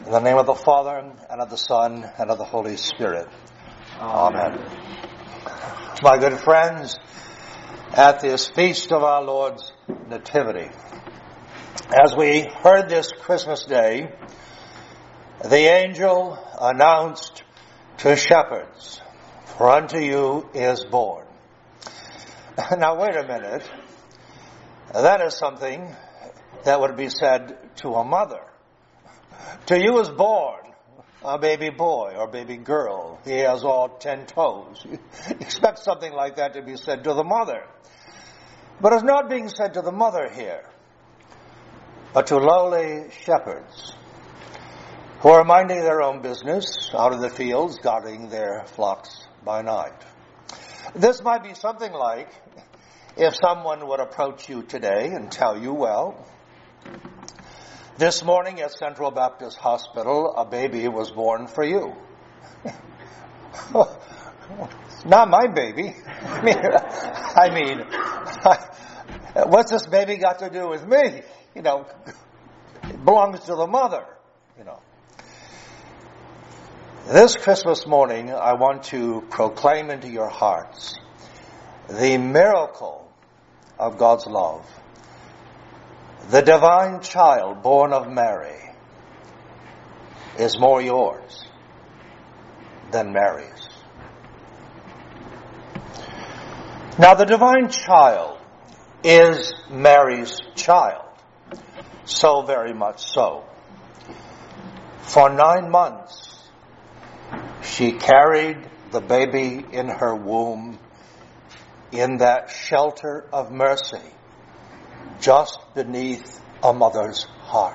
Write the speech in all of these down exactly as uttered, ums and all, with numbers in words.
In the name of the Father, and of the Son, and of the Holy Spirit. Amen. Amen. My good friends, at this feast of our Lord's Nativity, as we heard this Christmas Day, the angel announced to shepherds, "For unto you is born." Now wait a minute. That is something that would be said to a mother. To you is born a baby boy or baby girl. He has all ten toes. You expect something like that to be said to the mother. But it's not being said to the mother here, but to lowly shepherds who are minding their own business out in the fields, guarding their flocks by night. This might be something like if someone would approach you today and tell you, well, this morning at Central Baptist Hospital, a baby was born for you. Not my baby. I mean, I mean, what's this baby got to do with me? You know, it belongs to the mother, you know. This Christmas morning, I want to proclaim into your hearts the miracle of God's love. The divine child born of Mary is more yours than Mary's. Now, the divine child is Mary's child, so very much so. For nine months, she carried the baby in her womb in that shelter of mercy, just beneath a mother's heart.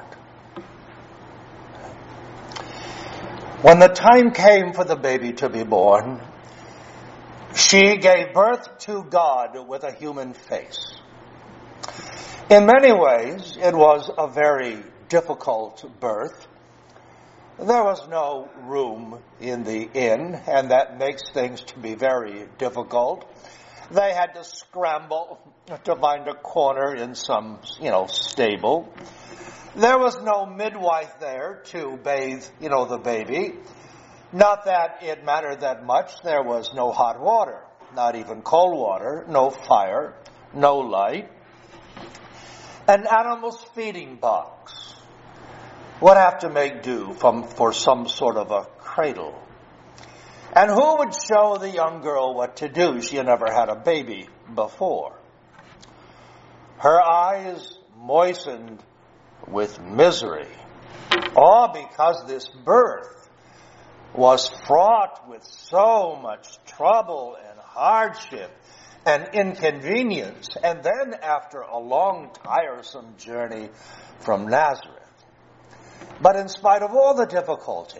When the time came for the baby to be born, she gave birth to God with a human face. In many ways, it was a very difficult birth. There was no room in the inn, and that makes things to be very difficult. They had to scramble to find a corner in some, you know, stable. There was no midwife there to bathe, you know, the baby. Not that it mattered that much. There was no hot water, not even cold water, no fire, no light. An animal's feeding box would have to make do from, for some sort of a cradle. And who would show the young girl what to do? She had never had a baby before. Her eyes moistened with misery, all because this birth was fraught with so much trouble and hardship and inconvenience. And then after a long, tiresome journey from Nazareth. But in spite of all the difficulty,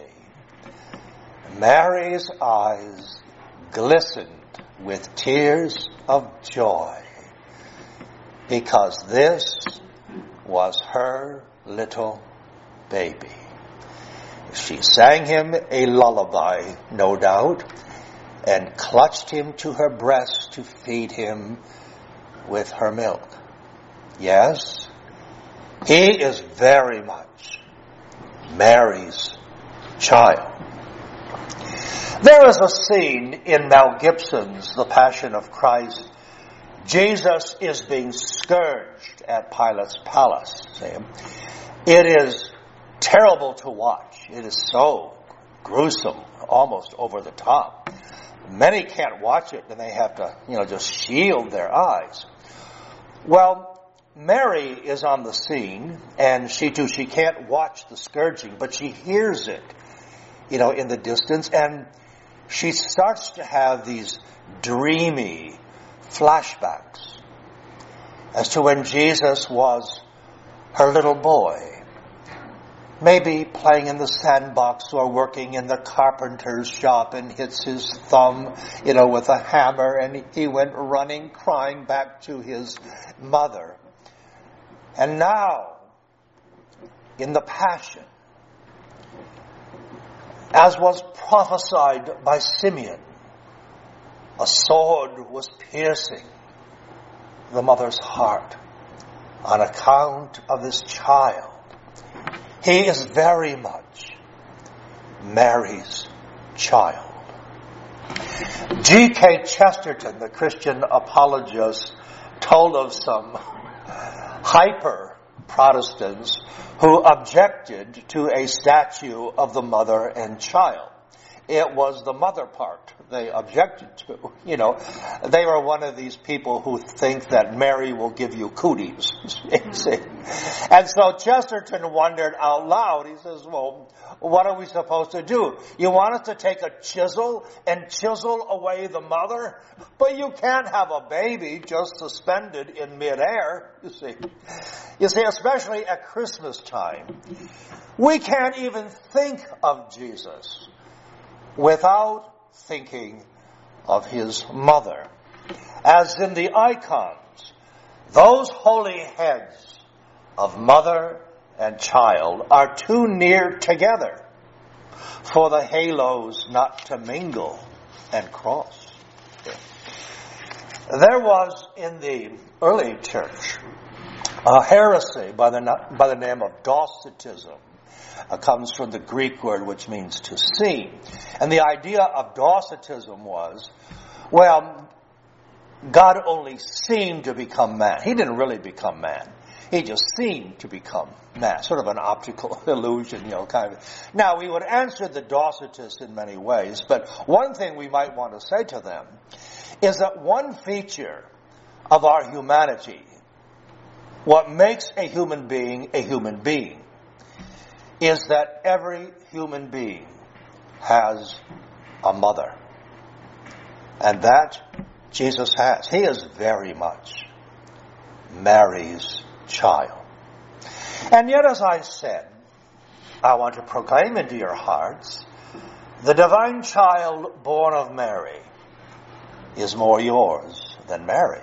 Mary's eyes glistened with tears of joy because this was her little baby. She sang him a lullaby, no doubt, and clutched him to her breast to feed him with her milk. Yes, he is very much Mary's child. There is a scene in Mel Gibson's The Passion of Christ. Jesus is being scourged at Pilate's palace. It is terrible to watch. It is so gruesome, almost over the top. Many can't watch it, and they have to, you know, just shield their eyes. Well, Mary is on the scene, and she too, she can't watch the scourging, but she hears it, you know, in the distance, and she starts to have these dreamy flashbacks as to when Jesus was her little boy, maybe playing in the sandbox or working in the carpenter's shop and hits his thumb, you know, with a hammer, and he went running, crying back to his mother. And now, in the Passion, as was prophesied by Simeon, a sword was piercing the mother's heart on account of this child. He is very much Mary's child. G K Chesterton, the Christian apologist, told of some hyper-Protestants who objected to a statue of the mother and child. It was the mother part they objected to. You know, they were one of these people who think that Mary will give you cooties. And so Chesterton wondered out loud. He says, well, what are we supposed to do? You want us to take a chisel and chisel away the mother? But you can't have a baby just suspended in midair, you see. You see, especially at Christmas time, we can't even think of Jesus without thinking of his mother. As in the icons, those holy heads of mother and child are too near together for the halos not to mingle and cross. There was in the early church a heresy by the, by the name of Docetism. Uh, comes from the Greek word which means to see. And the idea of Docetism was, well, God only seemed to become man. He didn't really become man. He just seemed to become man. Sort of an optical illusion, you know, kind of. Now, we would answer the Docetists in many ways, but one thing we might want to say to them is that one feature of our humanity, what makes a human being a human being, is that every human being has a mother. And that Jesus has. He is very much Mary's child. And yet, as I said, I want to proclaim into your hearts, the divine child born of Mary is more yours than Mary's.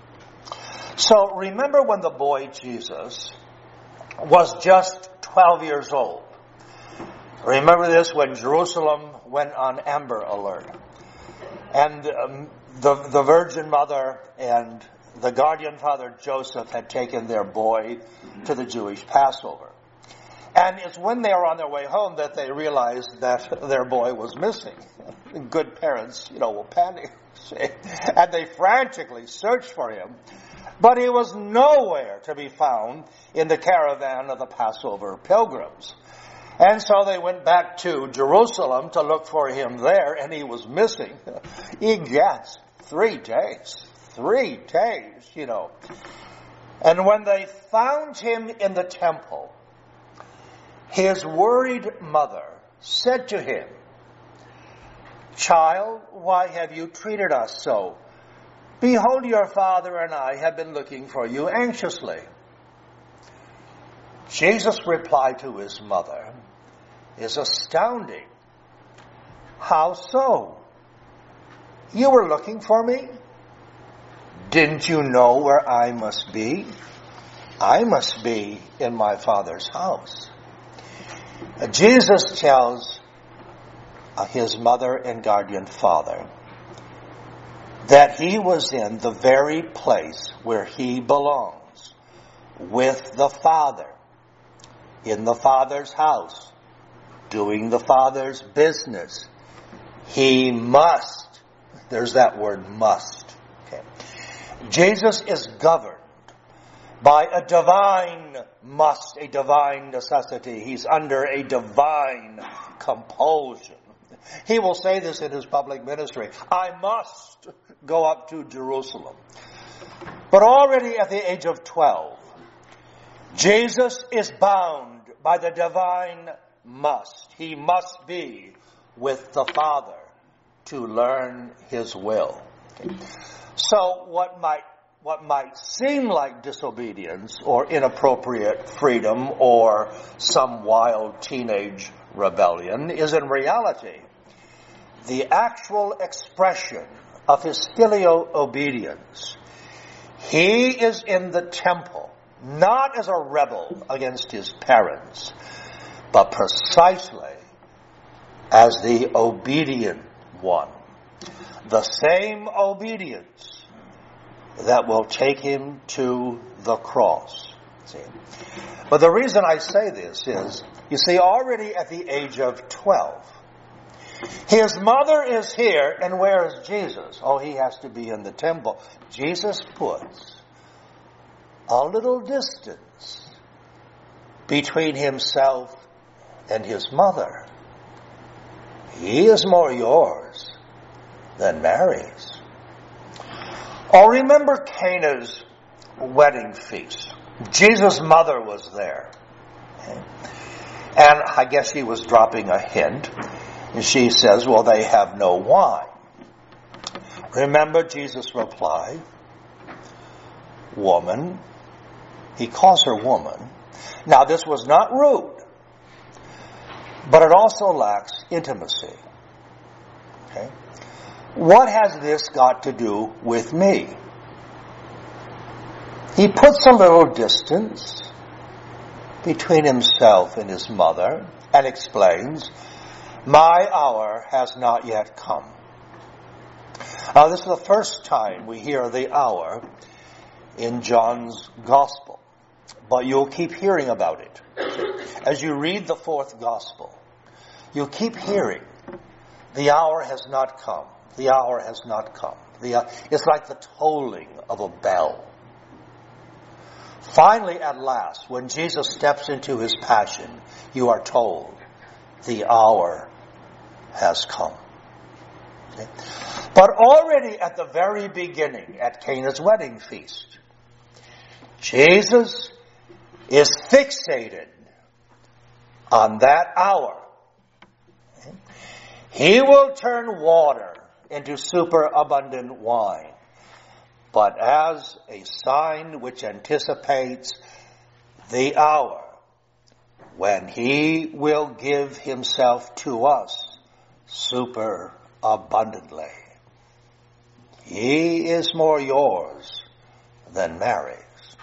So remember when the boy Jesus was just twelve years old. Remember this when Jerusalem went on Amber Alert. And um, the, the Virgin Mother and the guardian father Joseph had taken their boy to the Jewish Passover. And it's when they were on their way home that they realized that their boy was missing. Good parents, you know, will panic. And they frantically searched for him. But he was nowhere to be found in the caravan of the Passover pilgrims. And so they went back to Jerusalem to look for him there, and he was missing. Yes, three days. Three days, you know. And when they found him in the temple, his worried mother said to him, "Child, why have you treated us so? Behold, your father and I have been looking for you anxiously." Jesus' reply to his mother is astounding. "How so? You were looking for me? Didn't you know where I must be? I must be in my Father's house." Jesus tells his mother and guardian father that he was in the very place where he belongs, with the Father, in the Father's house, doing the Father's business. He must. There's that word must. Okay. Jesus is governed by a divine must, a divine necessity. He's under a divine compulsion. He will say this in his public ministry: I must go up to Jerusalem. But already at the age of twelve, Jesus is bound by the divine must. He must be with the Father to learn his will. Okay. So what might what might seem like disobedience or inappropriate freedom or some wild teenage rebellion is in reality the actual expression of his filial obedience. He is in the temple, not as a rebel against his parents, but precisely as the obedient one. The same obedience that will take him to the cross. See? But the reason I say this is, you see, already at the age of twelve, his mother is here, and where is Jesus? Oh, he has to be in the temple. Jesus puts a little distance between himself and his mother. He is more yours than Mary's. Oh, remember Cana's wedding feast. Jesus' mother was there. Okay? And I guess she was dropping a hint. And she says, well, they have no wine. Remember Jesus replied, woman. He calls her woman. Now, this was not rude, but it also lacks intimacy. Okay? What has this got to do with me? He puts a little distance between himself and his mother and explains, my hour has not yet come. Now, this is the first time we hear the hour in John's Gospel, but you'll keep hearing about it. As you read the fourth Gospel, you'll keep hearing, the hour has not come. The hour has not come. The, uh, it's like the tolling of a bell. Finally, at last, when Jesus steps into his passion, you are told, the hour has come. Okay? But already at the very beginning, at Cana's wedding feast, Jesus is fixated on that hour. Okay? He will turn water into superabundant wine, but as a sign which anticipates the hour when he will give himself to us superabundantly. He is more yours than Mary's.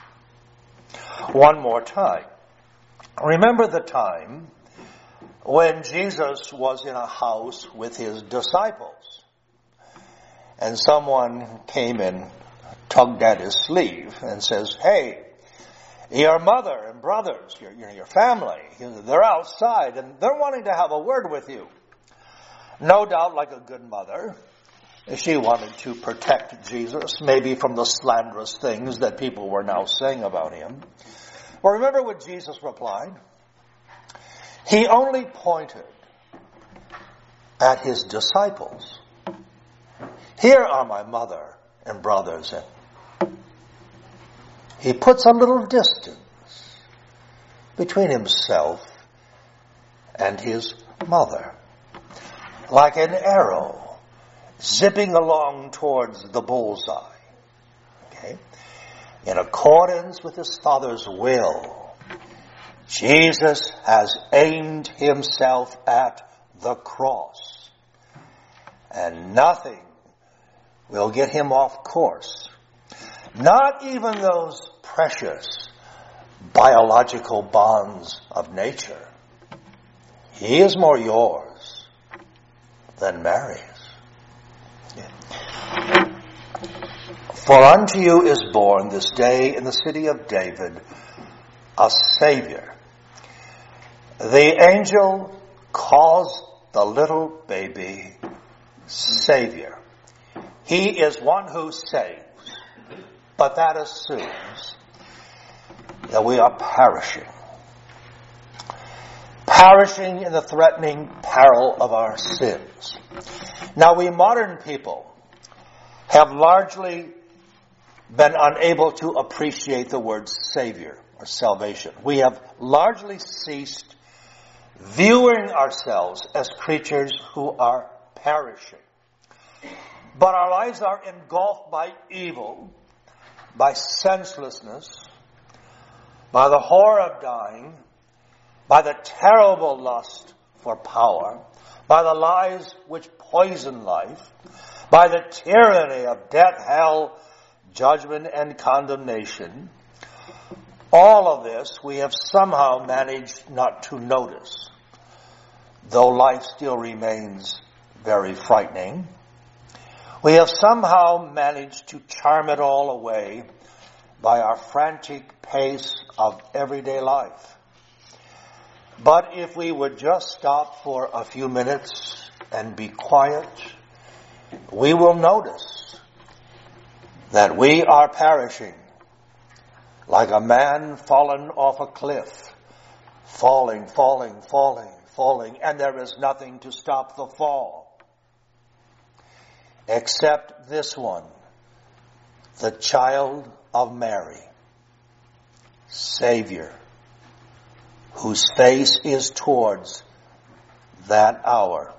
One more time. Remember the time when Jesus was in a house with his disciples, and someone came and tugged at his sleeve and says, hey, your mother and brothers, your, your, your family, they're outside and they're wanting to have a word with you. No doubt, like a good mother, she wanted to protect Jesus, maybe from the slanderous things that people were now saying about him. Well, remember what Jesus replied? He only pointed at his disciples. Here are my mother and brothers. And he puts a little distance between himself and his mother. Like an arrow zipping along towards the bullseye. Okay? In accordance with his Father's will, Jesus has aimed himself at the cross. And nothing will get him off course. Not even those precious biological bonds of nature. He is more yours than Mary's. Yeah. For unto you is born this day in the city of David a Savior. The angel calls the little baby Savior. He is one who saves, but that assumes that we are perishing. Perishing in the threatening peril of our sins. Now, we modern people have largely been unable to appreciate the word Savior or salvation. We have largely ceased viewing ourselves as creatures who are perishing. But our lives are engulfed by evil, by senselessness, by the horror of dying, by the terrible lust for power, by the lies which poison life, by the tyranny of death, hell, judgment, and condemnation. All of this we have somehow managed not to notice, though life still remains very frightening. We have somehow managed to charm it all away by our frantic pace of everyday life. But if we would just stop for a few minutes and be quiet, we will notice that we are perishing like a man fallen off a cliff, falling, falling, falling, falling, and there is nothing to stop the fall except this one, the child of Mary, Savior, whose face is towards that hour.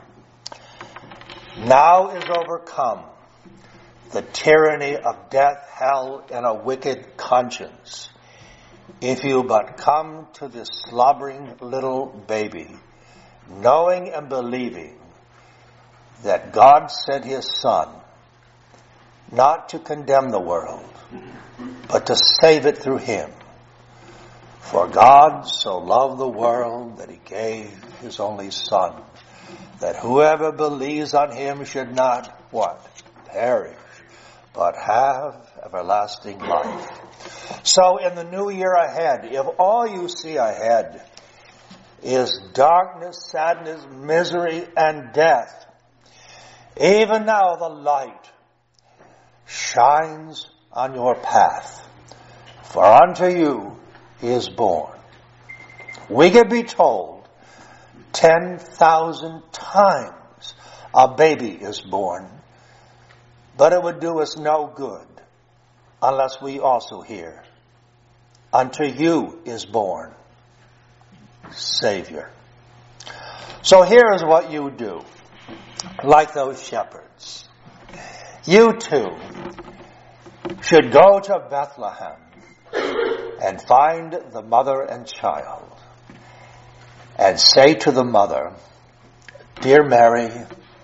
Now is overcome the tyranny of death, hell, and a wicked conscience. If you but come to this slobbering little baby, knowing and believing that God sent his Son not to condemn the world, but to save it through him. For God so loved the world that he gave his only Son, that whoever believes on him should not, what? Perish, but have everlasting life. So in the new year ahead, if all you see ahead is darkness, sadness, misery, and death, even now the light shines on your path. For unto you is born. We could be told ten thousand times a baby is born, but it would do us no good unless we also hear, unto you is born Savior. So here is what you do, like those shepherds. You too should go to Bethlehem and find the mother and child and say to the mother, Dear Mary,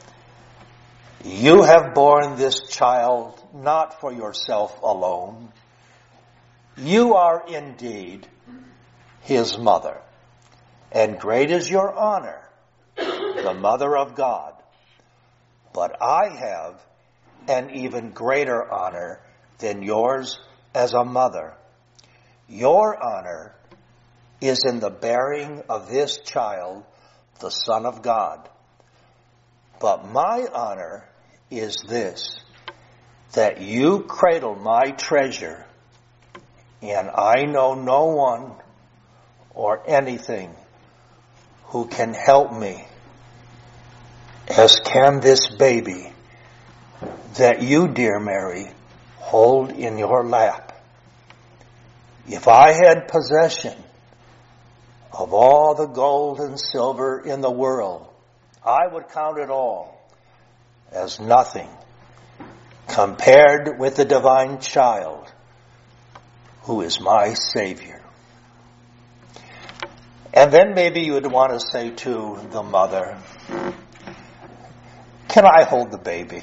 you have borne this child not for yourself alone. You are indeed his mother, and great is your honor, the mother of God. But I have an even greater honor than yours as a mother. Your honor is in the bearing of this child, the Son of God. But my honor is this, that you cradle my treasure, and I know no one or anything who can help me as can this baby that you, dear Mary, hold in your lap. If I had possession of all the gold and silver in the world, I would count it all as nothing compared with the divine child who is my Savior. And then maybe you would want to say to the mother, can I hold the baby?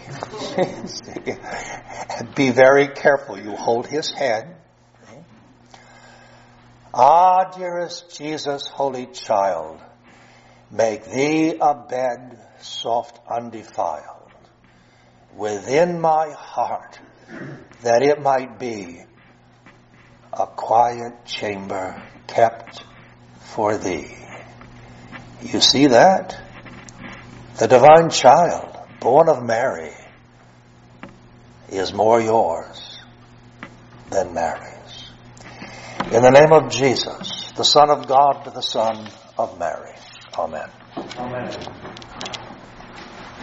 Be very careful. You hold his head. Ah, dearest Jesus, holy child, make thee a bed soft undefiled within my heart, that it might be a quiet chamber kept for thee. You see that? The divine child, born of Mary, is more yours than Mary's. In the name of Jesus, the Son of God, to the Son of Mary. Amen. Amen.